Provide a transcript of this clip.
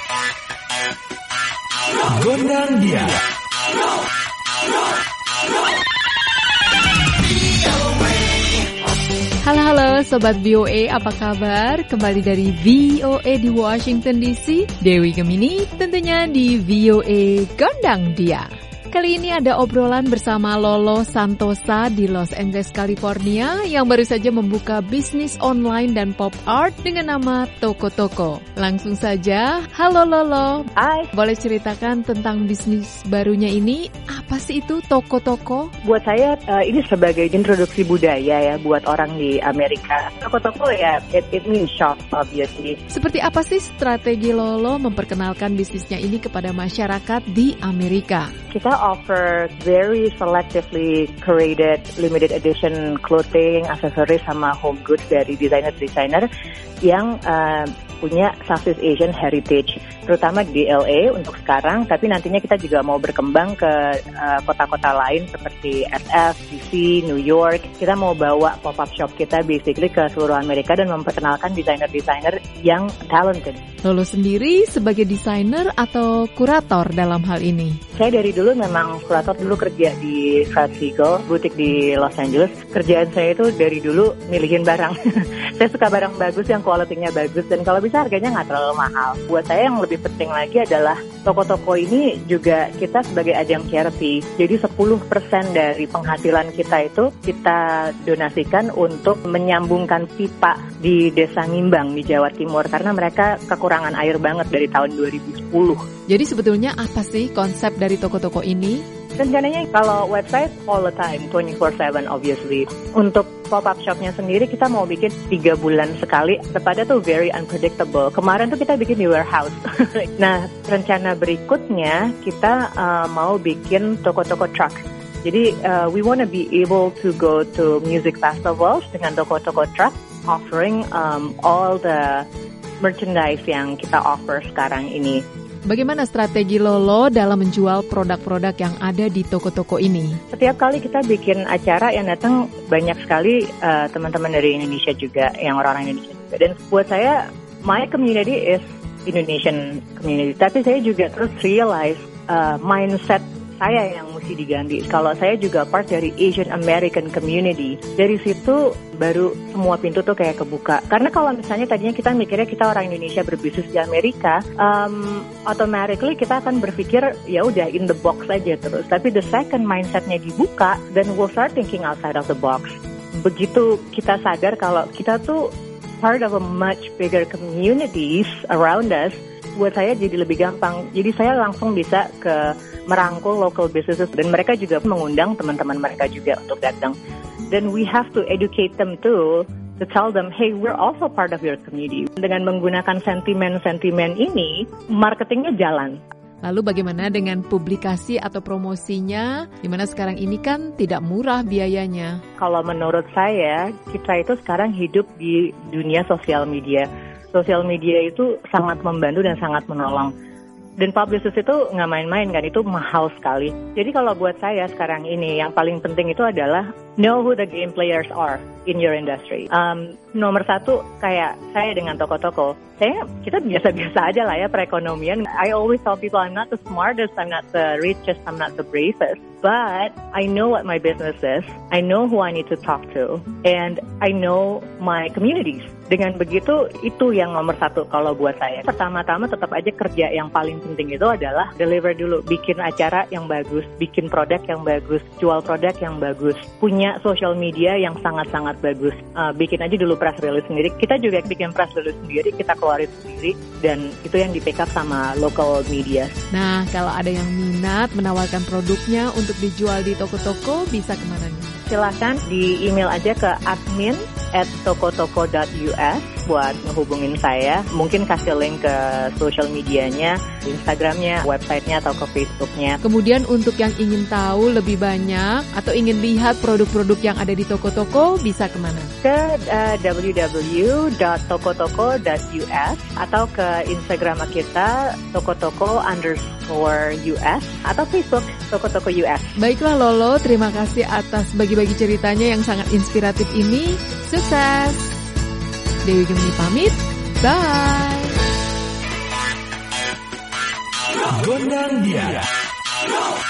Gondang dia. Halo Sobat VOA, apa kabar? Kembali dari VOA di Washington DC, Dewi Gemini tentunya di VOA Gondang Dia. Kali ini ada obrolan bersama Lolo Santosa di Los Angeles, California yang baru saja membuka bisnis online dan pop art dengan nama Toko Toko. Langsung saja, halo Lolo. Hai. Boleh ceritakan tentang bisnis barunya ini? Apa sih itu Toko Toko? Buat saya ini sebagai introduksi budaya ya buat orang di Amerika. Toko Toko ya, it means shop obviously. Seperti apa sih strategi Lolo memperkenalkan bisnisnya ini kepada masyarakat di Amerika? Kita offer very selectively curated limited edition clothing, aksesoris sama home goods dari desainer-desainer yang punya Southeast Asian heritage, terutama di LA untuk sekarang, tapi nantinya kita juga mau berkembang ke kota-kota lain seperti SF, DC, New York. Kita mau bawa pop-up shop kita basically ke seluruh Amerika dan memperkenalkan desainer-desainer yang talented. Lolo sendiri sebagai desainer atau kurator dalam hal ini? Saya dari dulu memang kurator, dulu kerja di Fred Segal, butik di Los Angeles. Kerjaan saya itu dari dulu milihin barang. Saya suka barang bagus yang kualitinya bagus dan kalau bisa harganya nggak terlalu mahal. Buat saya yang lebih penting lagi adalah toko-toko ini juga kita sebagai ajang charity. Jadi 10% dari penghasilan kita itu kita donasikan untuk menyambungkan pipa di Desa Ngimbang di Jawa Timur karena mereka kekurangan air banget dari tahun 2010. Jadi sebetulnya apa sih konsep dari toko-toko ini? Rencananya kalau website all the time, 24/7 obviously. Untuk pop-up shopnya sendiri kita mau bikin 3 bulan sekali. Tepatnya tuh very unpredictable. Kemarin tuh kita bikin di warehouse. Nah, rencana berikutnya kita mau bikin toko-toko truck. Jadi we wanna be able to go to music festivals dengan toko-toko truck, offering all the merchandise yang kita offer sekarang ini. Bagaimana strategi Lolo dalam menjual produk-produk yang ada di toko-toko ini? Setiap kali kita bikin acara yang datang banyak sekali teman-teman dari Indonesia juga, yang orang-orang Indonesia juga. Dan buat saya, my community is Indonesian community. Tapi saya juga terus realize mindset saya yang mesti diganti. Kalau saya juga part dari Asian American community, dari situ baru semua pintu tuh kayak kebuka. Karena kalau misalnya tadinya kita mikirnya kita orang Indonesia berbisnis di Amerika, automatically kita akan berpikir ya udah in the box aja terus. Tapi the second mindsetnya dibuka, then we'll start thinking outside of the box. Begitu kita sadar kalau kita tuh part of a much bigger communities around us, buat saya jadi lebih gampang. Jadi saya langsung bisa merangkul local businesses dan mereka juga mengundang teman-teman mereka juga untuk datang. Then we have to educate them too, to tell them, hey, we're also part of your community. Dengan menggunakan sentimen-sentimen ini, marketingnya jalan. Lalu bagaimana dengan publikasi atau promosinya? Dimana sekarang ini kan tidak murah biayanya. Kalau menurut saya, kita itu sekarang hidup di dunia sosial media. Sosial media itu sangat membantu dan sangat menolong. Dan publicist itu nggak main-main kan, itu mahal sekali. Jadi kalau buat saya sekarang ini, yang paling penting itu adalah know who the game players are in your industry. Nomor satu, kayak saya dengan toko-toko, kita biasa-biasa aja lah ya perekonomian. I always tell people I'm not the smartest, I'm not the richest, I'm not the bravest. But I know what my business is, I know who I need to talk to, and I know my communities. Dengan begitu, itu yang nomor satu kalau buat saya. Pertama-tama tetap aja kerja yang paling penting itu adalah deliver dulu. Bikin acara yang bagus, bikin produk yang bagus, jual produk yang bagus, punya social media yang sangat-sangat bagus. Bikin aja dulu press release sendiri. Kita juga bikin press release sendiri, kita keluarin sendiri, dan itu yang di pick up sama local media. Nah, kalau ada yang minat menawarkan produknya untuk dijual di toko-toko, bisa kemana nih? Silahkan di email aja ke admin@tokotoko.us buat ngehubungin saya. Mungkin kasih link ke social medianya, Instagramnya, websitenya, atau ke Facebooknya. Kemudian untuk yang ingin tahu lebih banyak atau ingin lihat produk-produk yang ada di toko-toko, bisa kemana? Ke www.tokotoko.us atau ke Instagram kita tokotoko_US atau Facebook Toko-Toko US. Baiklah Lolo, terima kasih atas bagi-bagi ceritanya yang sangat inspiratif ini. Sukses! Dewi Gemini pamit, bye! Gondang Dia.